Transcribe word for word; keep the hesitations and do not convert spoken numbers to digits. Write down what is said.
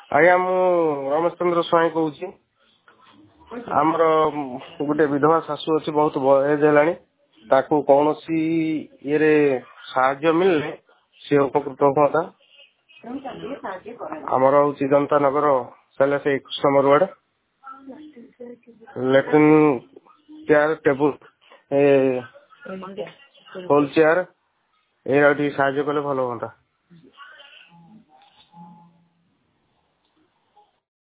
आज्ञा मु रमेश चंद्र स्वाई कहूँ आमर गोटे विधवा शाशु अच्छी बहुत एज है कौन सी ये साहाय्य मिलने सी उपकृत हुआ आमर हूँ जनता नगर शैलेश कृष्ण मरुआड़ लेट्रिन चेयर टेबुल होल चेयर ये साहाय्य कले भल हाँ।